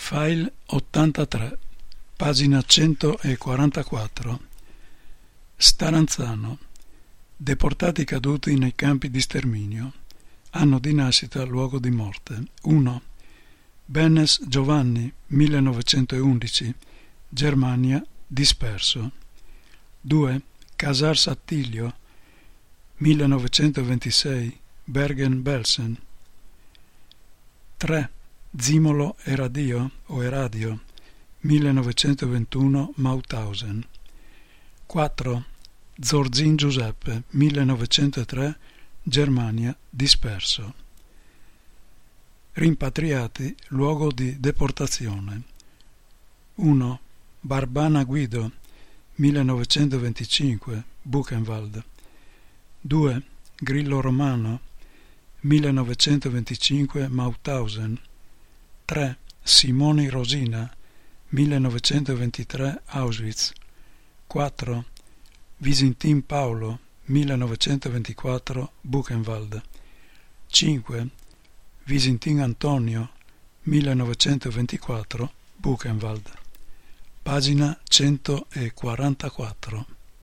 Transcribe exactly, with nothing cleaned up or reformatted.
File ottantatré, pagina centoquarantaquattro. Staranzano. Deportati caduti nei campi di sterminio. Anno di nascita, luogo di morte. uno. Benes Giovanni, millenovecentoundici, Germania, disperso. due. Casars Attilio, millenovecentoventisei, Bergen-Belsen. tre. Zimolo Eradio o Eradio, millenovecentoventuno, Mauthausen. quattro. Zorzin Giuseppe, millenovecentotre, Germania, disperso. Rimpatriati, luogo di deportazione. uno. Barbana Guido, millenovecentoventicinque, Buchenwald. due. Grillo Romano, millenovecentoventicinque, Mauthausen. tre. Simoni Rosina, millenovecentoventitré, Auschwitz. quattro. Visintin Paolo, millenovecentoventiquattro, Buchenwald. cinque. Visintin Antonio, millenovecentoventiquattro, Buchenwald. Pagina centoquarantaquattro.